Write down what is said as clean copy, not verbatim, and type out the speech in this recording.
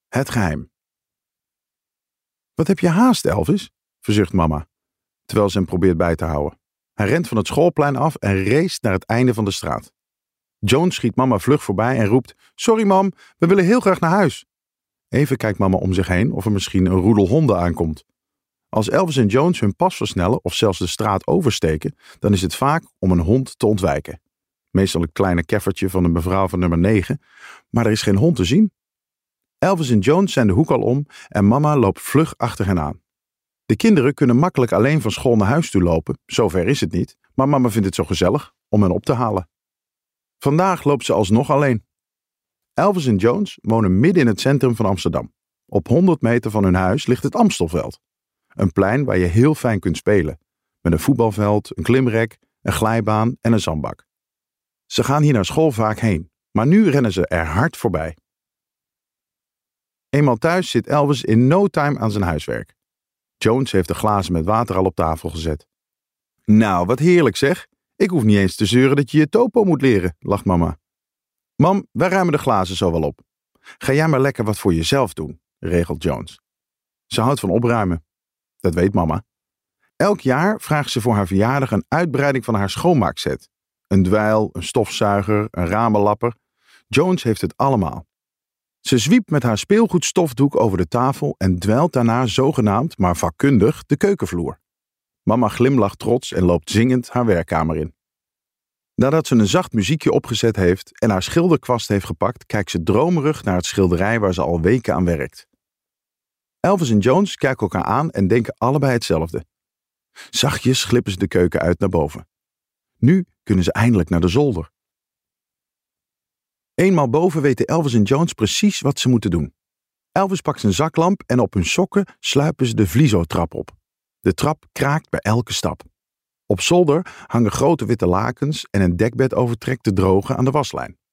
Het geheim. Wat heb je haast, Elvis? Verzucht mama, terwijl ze hem probeert bij te houden. Hij rent van het schoolplein af en race naar het einde van de straat. Jones schiet mama vlug voorbij en roept: Sorry mam, we willen heel graag naar huis. Even kijkt mama om zich heen of er misschien een roedel honden aankomt. Als Elvis en Jones hun pas versnellen of zelfs de straat oversteken, dan is het vaak om een hond te ontwijken. Meestal het kleine keffertje van de mevrouw van nummer 9, maar er is geen hond te zien. Elvis en Jones zijn de hoek al om en mama loopt vlug achter hen aan. De kinderen kunnen makkelijk alleen van school naar huis toe lopen, zover is het niet, maar mama vindt het zo gezellig om hen op te halen. Vandaag loopt ze alsnog alleen. Elvis en Jones wonen midden in het centrum van Amsterdam. Op 100 meter van hun huis ligt het Amstelveld. Een plein waar je heel fijn kunt spelen. Met een voetbalveld, een klimrek, een glijbaan en een zandbak. Ze gaan hier naar school vaak heen, maar nu rennen ze er hard voorbij. Eenmaal thuis zit Elvis in no time aan zijn huiswerk. Jones heeft de glazen met water al op tafel gezet. Nou, wat heerlijk zeg. Ik hoef niet eens te zeuren dat je je topo moet leren, lacht mama. Mam, wij ruimen de glazen zo wel op. Ga jij maar lekker wat voor jezelf doen, regelt Jones. Ze houdt van opruimen. Dat weet mama. Elk jaar vraagt ze voor haar verjaardag een uitbreiding van haar schoonmaakset. Een dweil, een stofzuiger, een ramenlapper. Jones heeft het allemaal. Ze zwiept met haar speelgoedstofdoek over de tafel en dweilt daarna zogenaamd, maar vakkundig, de keukenvloer. Mama glimlacht trots en loopt zingend haar werkkamer in. Nadat ze een zacht muziekje opgezet heeft en haar schilderkwast heeft gepakt, kijkt ze dromerig naar het schilderij waar ze al weken aan werkt. Elvis en Jones kijken elkaar aan en denken allebei hetzelfde. Zachtjes glippen ze de keuken uit naar boven. Nu kunnen ze eindelijk naar de zolder. Eenmaal boven weten Elvis en Jones precies wat ze moeten doen. Elvis pakt zijn zaklamp en op hun sokken sluipen ze de vliezo-trap op. De trap kraakt bij elke stap. Op zolder hangen grote witte lakens en een dekbed overtrekt te drogen aan de waslijn.